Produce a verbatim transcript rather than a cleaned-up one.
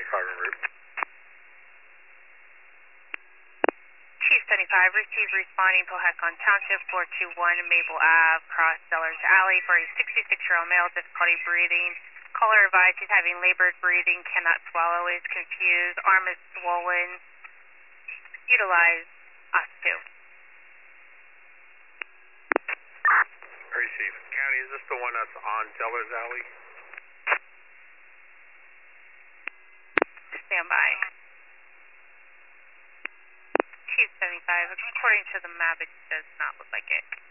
seventy-five en route. Chief seventy-five, receive responding Pohecon Township, four two one Maple Ave, cross Sellers Alley for a sixty-six-year-old male, difficulty breathing. Caller advised he's having labored breathing, cannot swallow, is confused, arm is swollen. Utilize O S two. Receive. County, is this the one that's on Sellers Alley? Stand by. Chief seventy-five, according to the map, it does not look like it.